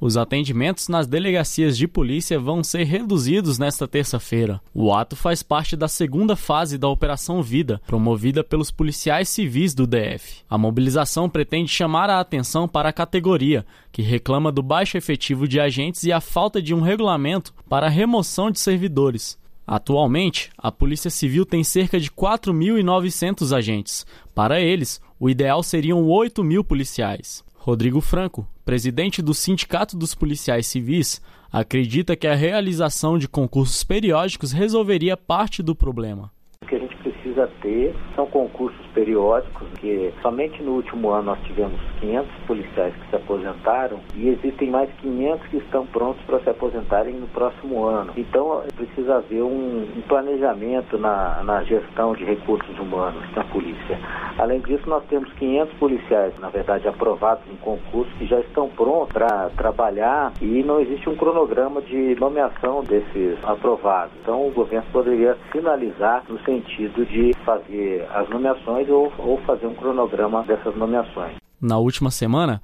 Os atendimentos nas delegacias de polícia vão ser reduzidos nesta terça-feira. O ato faz parte da segunda fase da Operação Vida, promovida pelos policiais civis do DF. A mobilização pretende chamar a atenção para a categoria, que reclama do baixo efetivo de agentes e a falta de um regulamento para a remoção de servidores. Atualmente, a Polícia Civil tem cerca de 4.900 agentes. Para eles, o ideal seriam 8.000 policiais. Rodrigo Franco, presidente do Sindicato dos Policiais Civis, acredita que a realização de concursos periódicos resolveria parte do problema. O que a gente precisa ter são concursos periódicos, que somente no último ano nós tivemos 500 policiais que se aposentaram e existem mais 500 que estão prontos para se aposentarem no próximo ano. Então precisa haver um planejamento na gestão de recursos humanos na polícia. Além disso, nós temos 500 policiais, na verdade, aprovados em concurso, que já estão prontos para trabalhar e não existe um cronograma de nomeação desses aprovados. Então o governo poderia finalizar no sentido de fazer as nomeações ou fazer um cronograma dessas nomeações. Na última semana,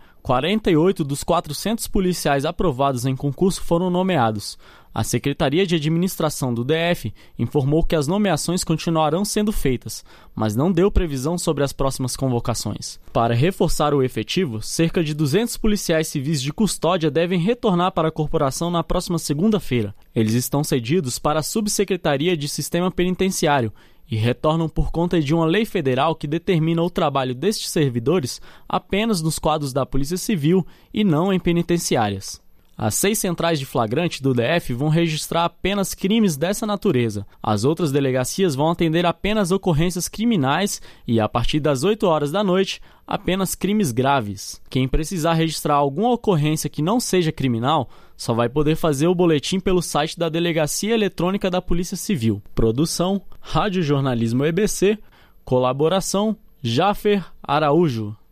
48 dos 400 policiais aprovados em concurso foram nomeados. A Secretaria de Administração do DF informou que as nomeações continuarão sendo feitas, mas não deu previsão sobre as próximas convocações. Para reforçar o efetivo, cerca de 200 policiais civis de custódia devem retornar para a corporação na próxima segunda-feira. Eles estão cedidos para a Subsecretaria de Sistema Penitenciário e retornam por conta de uma lei federal que determina o trabalho destes servidores apenas nos quadros da Polícia Civil e não em penitenciárias. As 6 centrais de flagrante do DF vão registrar apenas crimes dessa natureza. As outras delegacias vão atender apenas ocorrências criminais e, a partir das 8 horas da noite, apenas crimes graves. Quem precisar registrar alguma ocorrência que não seja criminal só vai poder fazer o boletim pelo site da Delegacia Eletrônica da Polícia Civil. Produção, Rádio Jornalismo EBC, colaboração, Jafer Araújo.